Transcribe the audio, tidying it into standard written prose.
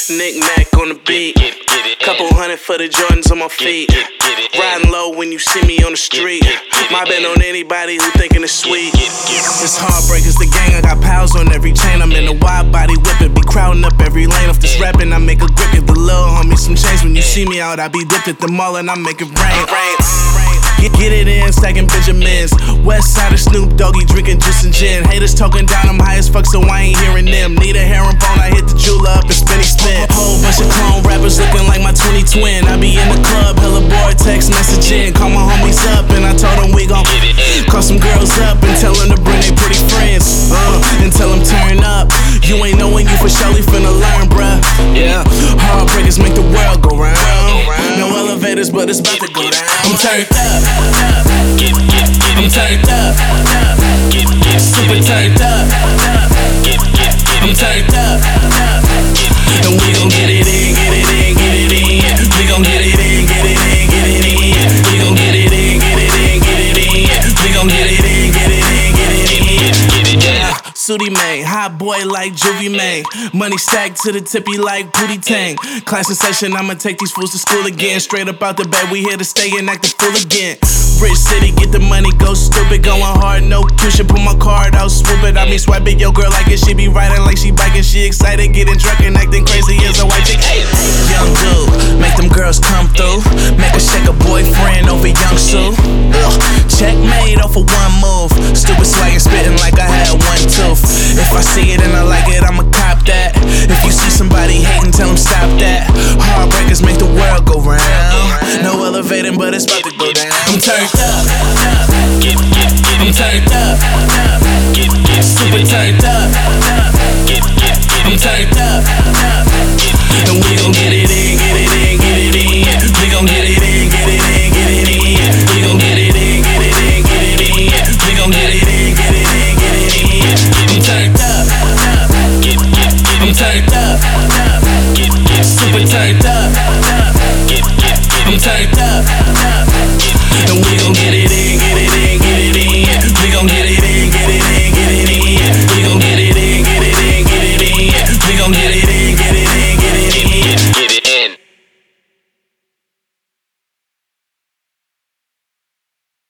Knick-knack on the beat. Couple hundred for the Jordans on my feet. Riding low when you see me on the street. Mobbing on anybody who thinking it's sweet. It's Heartbreakers, the gang. I got pals on every chain. I'm in a wide body whipping, be crowding up every lane. Off this rapping, I make a grip. Give the little homie some change. When you see me out, I be dipped at the mall and I make it rain. Get it in, stacking Benjamins. West side of Snoop Doggy, drinking juice and gin. Haters talking down, I'm high as fuck, so I ain't hearing them. Need a herringbone, I hit the jeweler up and spin. Whole bunch of clone rappers looking like my 20 twin. I be in the club, hella bored, text messaging. Call my homies up and I told them we gon' call some girls up and tell them to bring their pretty friends. And tell them turn up. You ain't knowing you for surely finna learn, bruh. Yeah, Heartbreakers make the world go round. No elevators, but it's about to go down. I'm turned up. I'm turned up. Super turned up. I'm turned up. And we gon' get it in, get it in, get it in. We gon' get it in, get it in, get it in. We gon' get it in, get it in, get it in. We gon' get it in, get it in, get it in. Yeah, Sooty May, hot boy like Juvie May. Money stacked to the tippy like Booty Tang. Class in session, I'ma take these fools to school again. Straight up out the bed, we here to stay and act the fool again. Rich city, get the money, go stupid. Going hard, no cushion, put my card out, swoop it. I mean, swipe it, yo girl like it. She be riding like she biking, she excited, getting drunk and acting crazy as a white chick. Hey, young dude, make them girls come through. Make her shake a boyfriend over Young Sue. Checkmate off of one move. Stupid swaggin', spittin' like I had one tooth. If I see it and I like it, I'ma cop that. If you see somebody hating, tell them stop that. Heartbreakers make the world go round. No elevating, but it's about to go down. I'm turned up. I'm turned up. Super turned up. I'm turned up. And we gon' get it in, get it in, get it in. We gon' get it in, get it in, get it in. We gon' get it in, get it in, get it in. We gon' get it in, get it in, get it in. I'm turned up. I'm turned up. Super turned up. I'm turned up.